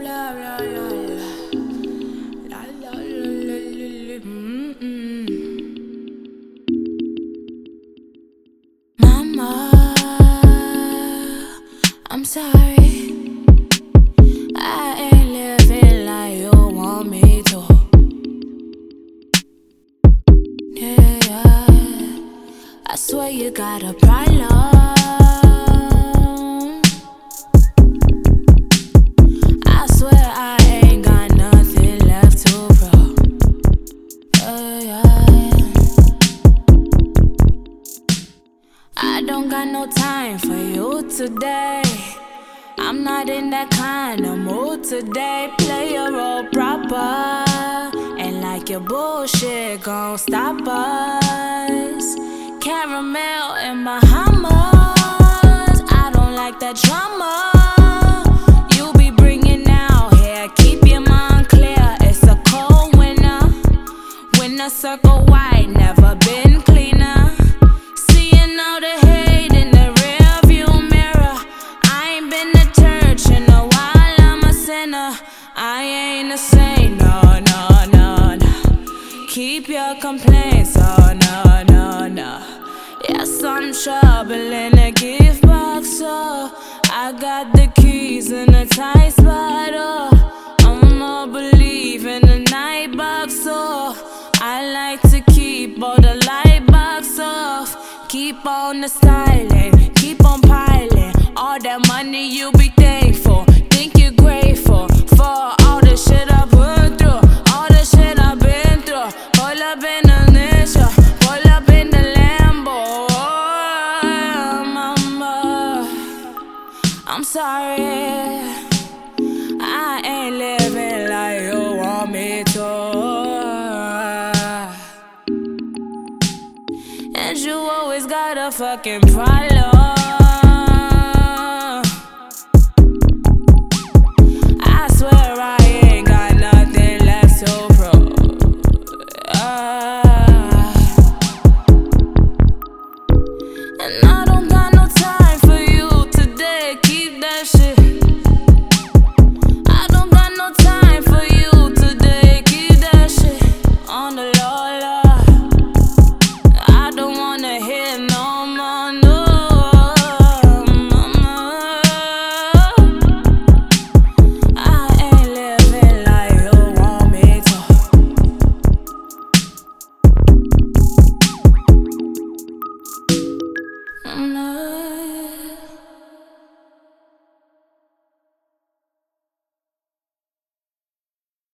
la la la la la la la la. Mama, I'm sorry. I ain't living like you want me to. Yeah, I swear you got a problem. I swear I ain't got nothing left to prove. I don't got no time for you today. I'm not in that kind of mood today. Play your role proper, and like your bullshit gon' stop us. Caramel in my Hummers, I don't like that drama. You be bringing out here, keep your mind clear. It's a cold winter, winter circle white, never been cleaner. Seeing all the hate in the rear view mirror. I ain't been to church in a while, I'm a sinner. I ain't a saint, no, no, no, no. Keep your complaints, oh no, no, no. Yes, I'm trouble in a gift box, so I got the keys in a tight spot, oh. I'ma believe in the night box, so I like to keep all the light box off. Keep on the styling, keep on piling. All that money you be thankful, think you're grateful for all the shit I put through, all the shit I've been through. Pull up in the ninja, pull up in the Lambo. Oh, mama, I'm sorry. I ain't living like you want me to. And you always got a fucking problem. I swear I ain't got nothing left to prove. And I don't got no time for you today, keep that shit. I don't got no time for you today, keep that shit on the low, low. I don't wanna hear no more, no, mama. I ain't living like you want me to. No.